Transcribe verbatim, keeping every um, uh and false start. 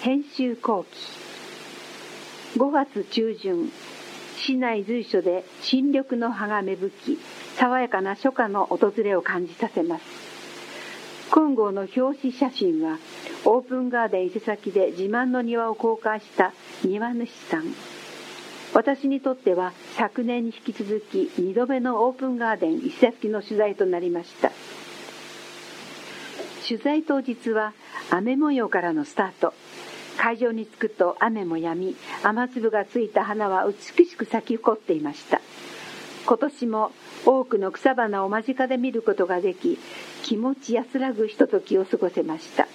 編集後期。ごがつ中旬、市内随所で新緑の葉が芽吹き、爽やかな初夏の訪れを感じさせます。今号の表紙写真は、オープンガーデン伊勢崎で自慢の庭を公開した庭主さん。私にとっては昨年に引き続きにどめのオープンガーデン伊勢崎の取材となりました。取材当日は雨模様からのスタート。会場に着くと雨も止み、雨粒がついた花は美しく咲き誇っていました。今年も多くの草花を間近で見ることができ、気持ち安らぐひとときを過ごせました。